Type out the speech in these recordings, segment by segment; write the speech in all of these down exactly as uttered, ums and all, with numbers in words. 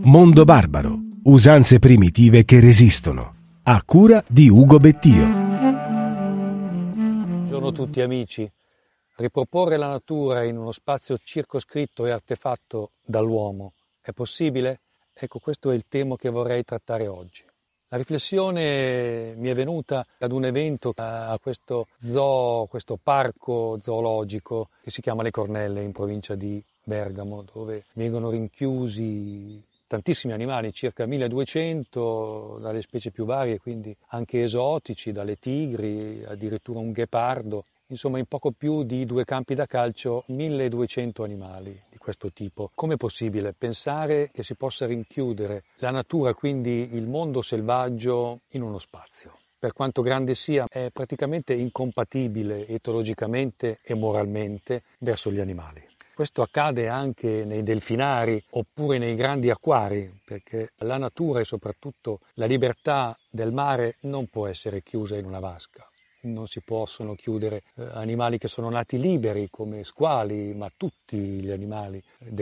Mondo Barbaro. Usanze primitive che resistono. A cura di Ugo Bettio. Buongiorno a tutti amici. Riproporre la natura in uno spazio circoscritto e artefatto dall'uomo è possibile? Ecco, questo è il tema che vorrei trattare oggi. La riflessione mi è venuta ad un evento a questo zoo, questo parco zoologico che si chiama Le Cornelle in provincia di Bergamo, dove vengono rinchiusi tantissimi animali, circa milleduecento, dalle specie più varie, quindi anche esotici, dalle tigri, addirittura un ghepardo. Insomma, in poco più di due campi da calcio, milleduecento animali di questo tipo. Com'è possibile pensare che si possa rinchiudere la natura, quindi il mondo selvaggio, in uno spazio? Per quanto grande sia, è praticamente incompatibile etologicamente e moralmente verso gli animali. Questo accade anche nei delfinari oppure nei grandi acquari, perché la natura e soprattutto la libertà del mare non può essere chiusa in una vasca. Non si possono chiudere eh, animali che sono nati liberi come squali, ma tutti gli animali,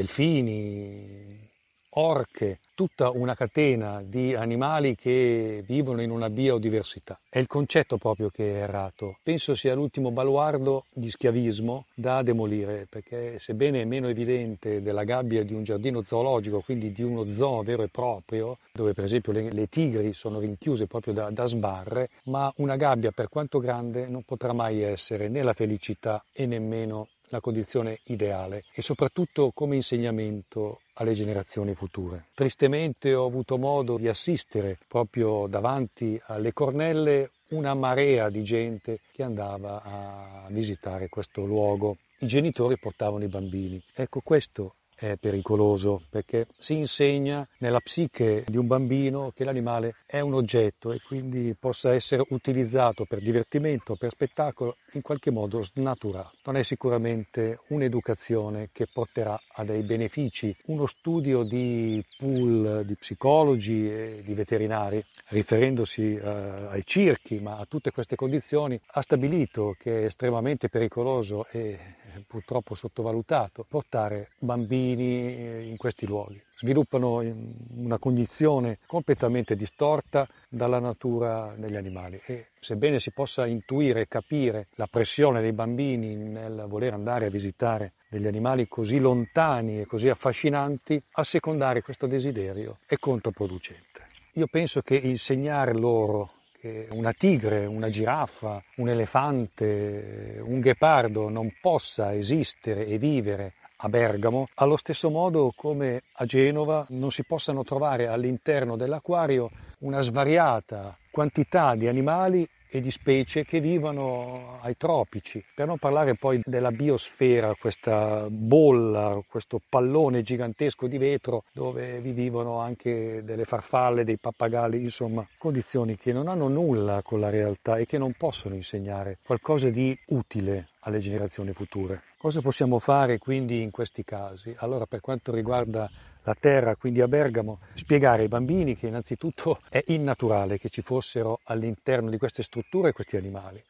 delfini, orche, tutta una catena di animali che vivono in una biodiversità. È il concetto proprio che è errato. Penso sia l'ultimo baluardo di schiavismo da demolire, perché sebbene è meno evidente della gabbia di un giardino zoologico, quindi di uno zoo vero e proprio, dove per esempio le, le tigri sono rinchiuse proprio da, da sbarre, ma una gabbia per quanto grande non potrà mai essere né la felicità e nemmeno la condizione ideale, e soprattutto come insegnamento alle generazioni future. Tristemente ho avuto modo di assistere proprio davanti alle Cornelle una marea di gente che andava a visitare questo luogo. I genitori portavano i bambini. Ecco, questo è pericoloso, perché si insegna nella psiche di un bambino che l'animale è un oggetto e quindi possa essere utilizzato per divertimento, per spettacolo, in qualche modo snaturato. Non è sicuramente un'educazione che porterà a dei benefici. Uno studio di pool di psicologi e di veterinari, riferendosi eh, ai circhi, ma a tutte queste condizioni, ha stabilito che è estremamente pericoloso e purtroppo sottovalutato portare bambini in questi luoghi. Sviluppano una condizione completamente distorta dalla natura degli animali e sebbene si possa intuire e capire la pressione dei bambini nel voler andare a visitare degli animali così lontani e così affascinanti, assecondare questo desiderio è controproducente. Io penso che insegnare loro che una tigre, una giraffa, un elefante, un ghepardo non possa esistere e vivere a Bergamo, allo stesso modo come a Genova non si possano trovare all'interno dell'acquario una svariata quantità di animali e di specie che vivono ai tropici, per non parlare poi della biosfera, questa bolla, questo pallone gigantesco di vetro dove vi vivono anche delle farfalle, dei pappagalli, insomma condizioni che non hanno nulla con la realtà e che non possono insegnare qualcosa di utile alle generazioni future. Cosa possiamo fare quindi in questi casi? Allora, per quanto riguarda la terra, quindi a Bergamo, spiegare ai bambini che innanzitutto è innaturale che ci fossero all'interno di queste strutture questi animali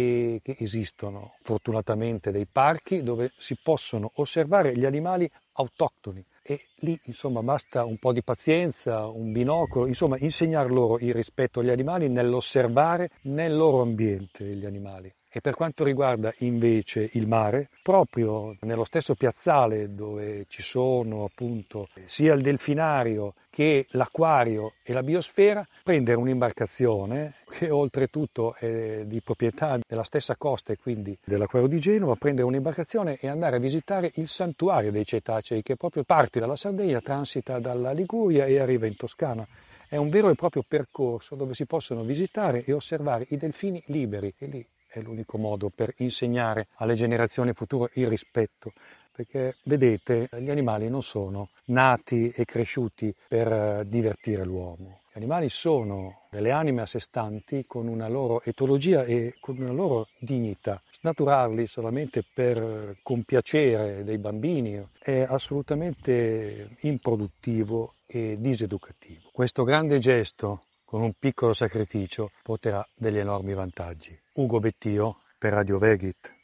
e che esistono fortunatamente dei parchi dove si possono osservare gli animali autoctoni e lì insomma basta un po' di pazienza, un binocolo, insomma insegnare loro il rispetto agli animali nell'osservare nel loro ambiente gli animali. E per quanto riguarda invece il mare, proprio nello stesso piazzale dove ci sono appunto sia il delfinario che l'acquario e la biosfera, prendere un'imbarcazione che oltretutto è di proprietà della stessa costa e quindi dell'acquario di Genova, prendere un'imbarcazione e andare a visitare il santuario dei cetacei che proprio parte dalla Sardegna, transita dalla Liguria e arriva in Toscana. È un vero e proprio percorso dove si possono visitare e osservare i delfini liberi e lì è l'unico modo per insegnare alle generazioni future il rispetto, perché vedete, gli animali non sono nati e cresciuti per divertire l'uomo. Gli animali sono delle anime a sé stanti con una loro etologia e con una loro dignità. Snaturarli solamente per compiacere dei bambini è assolutamente improduttivo e diseducativo. Questo grande gesto con un piccolo sacrificio porterà degli enormi vantaggi. Ugo Bettio per Radio Vegit.